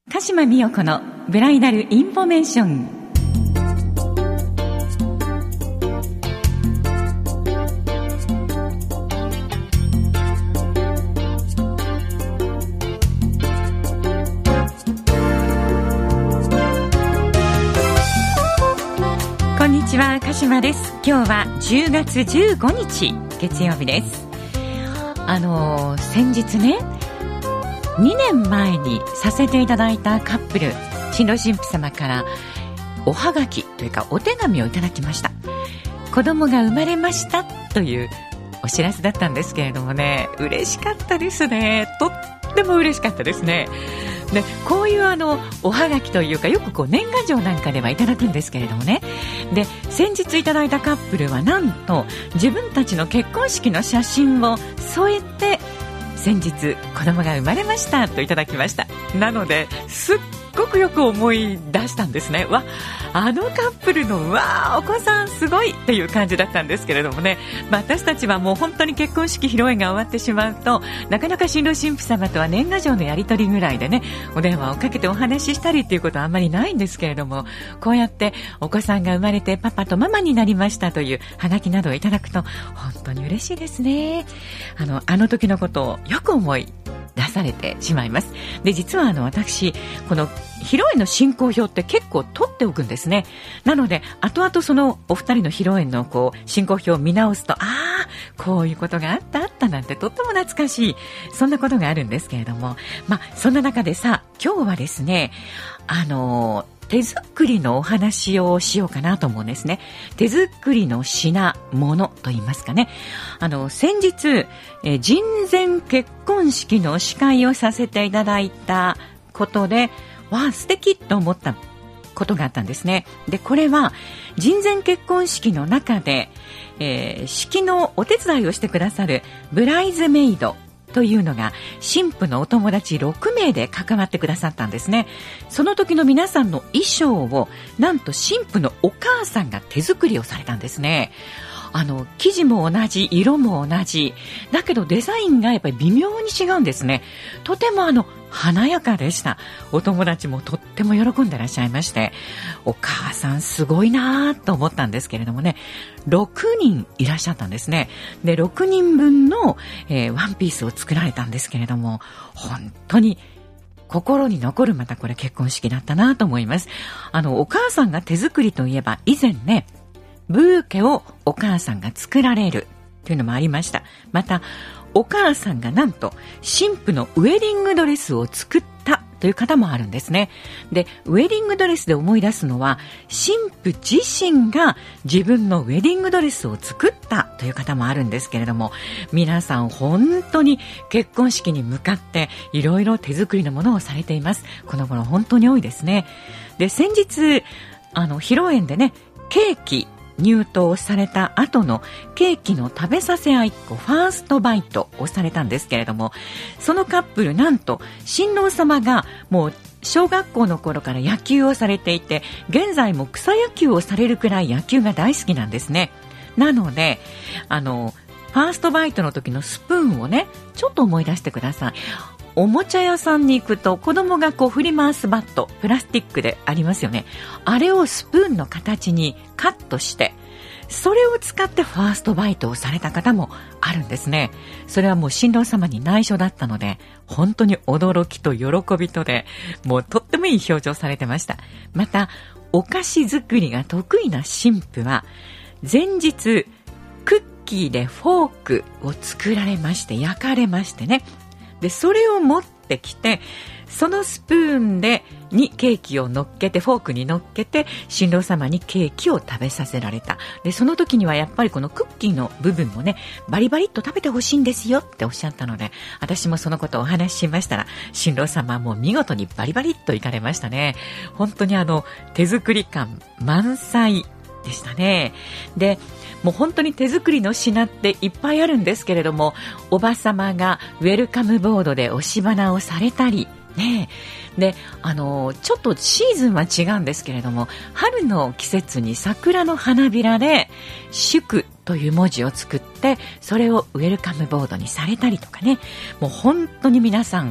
鹿島美代子のブライダルインフォメーション。こんにちは、鹿島です。今日は10月15日月曜日です。先日ね、2年前にさせていただいたカップル、新郎新婦様からおはがきというかお手紙をいただきました。子供が生まれましたというお知らせだったんですけれどもね、嬉しかったですね。とっても嬉しかったですね。で、こういうおはがきというか、よく年賀状なんかではいただくんですけれどもね。で、先日いただいたカップルはなんと自分たちの結婚式の写真を添えて、先日子供が生まれましたといただきました。なのですっごくよく思い出したんですね。あのカップルのお子さんすごいっていう感じだったんですけれどもね、私たちはもう本当に結婚式披露宴が終わってしまうと、なかなか新郎新婦様とは年賀状のやり取りぐらいでね、お電話をかけてお話ししたりっていうことはあんまりないんですけれども、こうやってお子さんが生まれてパパとママになりましたというハガキなどをいただくと本当に嬉しいですね。あの時のことをよく思い出されてしまいます。で、実は私この披露宴の進行表って結構取っておくんですね。なので後々そのお二人の披露宴の進行表を見直すと、こういうことがあったなんてとっても懐かしい、そんなことがあるんですけれども、そんな中で今日はですね、手作りのお話をしようかなと思うんですね。手作りの品物と言いますかね。先日、人前結婚式の司会をさせていただいたことで、素敵と思ったことがあったんですね。で、これは人前結婚式の中で、式のお手伝いをしてくださるブライズメイドというのが新婦のお友達6名で関わってくださったんですね。その時の皆さんの衣装をなんと新婦のお母さんが手作りをされたんですね。生地も同じ、色も同じだけどデザインがやっぱり微妙に違うんですね。とても華やかでした。お友達もとっても喜んでらっしゃいまして、お母さんすごいなと思ったんですけれどもね、6人いらっしゃったんですね。で、6人分の、ワンピースを作られたんですけれども、本当に心に残る、またこれ結婚式だったなと思います。お母さんが手作りといえば、以前ね、ブーケをお母さんが作られるというのもありました。またお母さんがなんと新婦のウェディングドレスを作ったという方もあるんですね。で、ウェディングドレスで思い出すのは、新婦自身が自分のウェディングドレスを作ったという方もあるんですけれども、皆さん本当に結婚式に向かっていろいろ手作りのものをされています。この頃本当に多いですね。で、先日披露宴でね、ケーキ入刀された後のケーキの食べさせ合いっこ、ファーストバイトをされたんですけれども、そのカップル、なんと新郎様がもう小学校の頃から野球をされていて、現在も草野球をされるくらい野球が大好きなんですね。なのでファーストバイトの時のスプーンをね、ちょっと思い出してください。おもちゃ屋さんに行くと子供が振り回すバット、プラスチックでありますよね。あれをスプーンの形にカットして、それを使ってファーストバイトをされた方もあるんですね。それはもう新郎様に内緒だったので、本当に驚きと喜びとで、もうとってもいい表情されてました。またお菓子作りが得意な新婦は、前日クッキーでフォークを作られまして、焼かれましてね。で、それを持ってきて、そのスプーンにケーキを乗っけて、フォークに乗っけて新郎様にケーキを食べさせられた。で、その時にはやっぱりこのクッキーの部分もね、バリバリっと食べてほしいんですよっておっしゃったので、私もそのことをお話ししましたら、新郎様はもう見事にバリバリっといかれましたね。本当に手作り感満載でしたね。で、もう本当に手作りの品っていっぱいあるんですけれども、おばさまがウェルカムボードで押し花をされたりね。で、ちょっとシーズンは違うんですけれども、春の季節に桜の花びらで祝という文字を作って、それをウェルカムボードにされたりとかね。もう本当に皆さん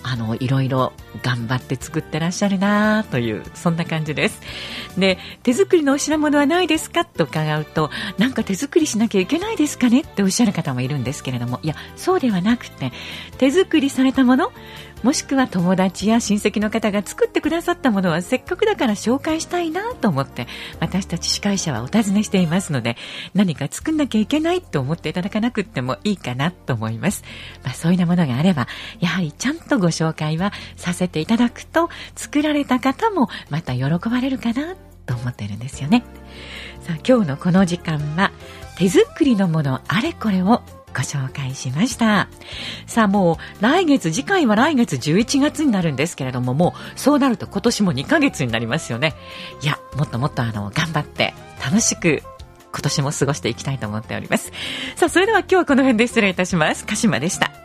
いろいろ頑張って作ってらっしゃるなという、そんな感じです。で、手作りのお品物はないですかと伺うと、なんか手作りしなきゃいけないですかねっておっしゃる方もいるんですけれども、いや、そうではなくて、手作りされたもの、もしくは友達や親戚の方が作ってくださったものはせっかくだから紹介したいなと思って、私たち司会者はお尋ねしていますので、何か作んなきゃいけないと思っていただかなくってもいいかなと思います。そういうものがあれば、やはりちゃんとご紹介はさせていただくと、作られた方もまた喜ばれるかなと思っているんですよね。さあ、今日のこの時間は手作りのものあれこれをご紹介しました。さあ、もう次回は来月11月になるんですけれども、もうそうなると今年も2ヶ月になりますよね。いや、もっともっと頑張って楽しく今年も過ごしていきたいと思っております。さあ、それでは今日はこの辺で失礼いたします。鹿島でした。